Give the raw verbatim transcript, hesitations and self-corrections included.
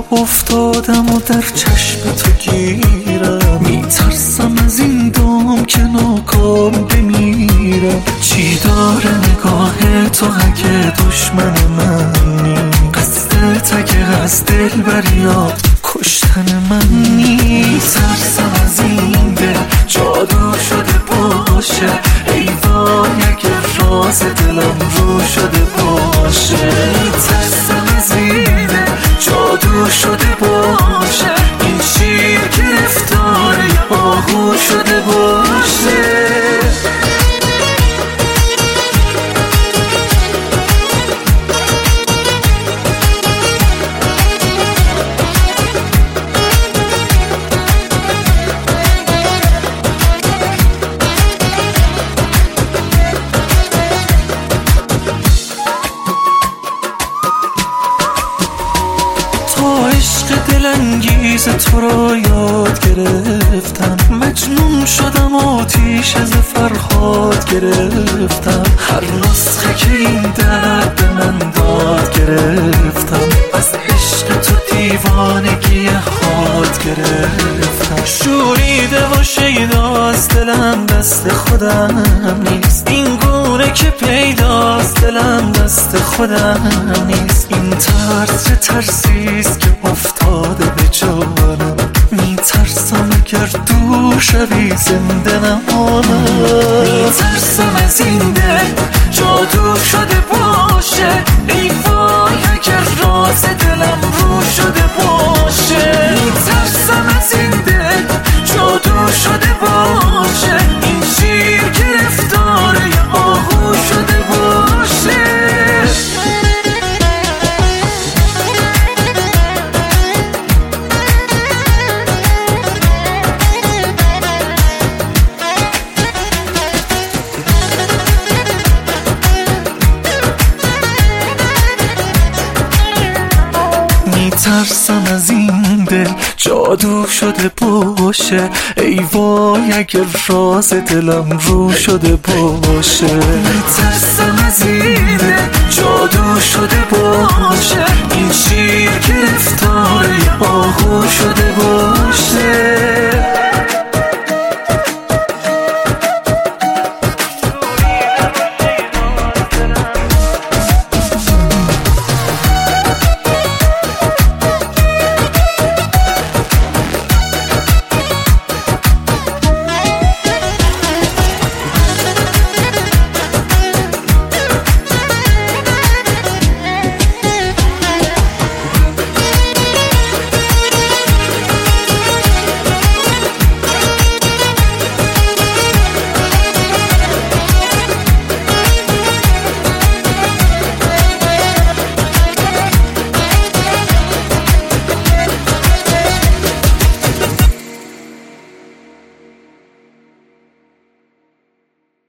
افتادم و در چشم تو گیرم، میترسم از این دام که ناکام بمیرم. چی داره نگاه تو اگه دشمن منی؟ قصدت اگه از دل بریاد کشتن من نیست. میترسم از این دل جادو شده باشه، ای وای اگه راز دلم رو شده باشه. میترسم از این دل جادو شده باشه، این شیر گرفتار آهو شده باشه. عشق دلانگیز تو را یاد گرفتم، مجنون شدم آتیش از فرهاد گرفتم. هر نسخه که این درد به من داد گرفتم، از عشق تو دیوانگی حاد گرفتم. شوریده و شیداست دلم دست خودم نیست، این گونه که پیداست دلم دست خودم نیست. این ترس چه ترسیست که افتاده به جانم، میترسم اگر دور شوی زنده نمانم. میترسم از این دل جادو شده باشه، ای وای اگر راز دلم رو شده باشه. میترسم از این دل جادو شده باشه، این شیر گرفتار آهو شده باشه. میترسم از این دل جادو شده باشه، ای وای اگر راز دلم رو شده باشه. میترسم از این دل جادو شده باشه، این شیر گرفتار آهو شده باشه.